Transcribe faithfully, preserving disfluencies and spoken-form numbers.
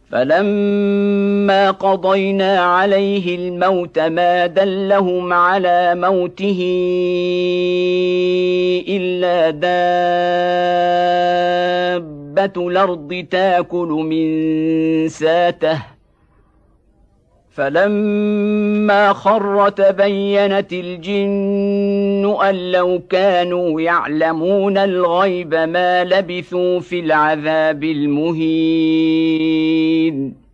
فلما قضينا عليه الموت ما دلهم على موته إلا دابة الأرض تأكل من ساته فلما خر تبينت الجن أن لو كانوا يعلمون الغيب ما لبثوا في العذاب المهين.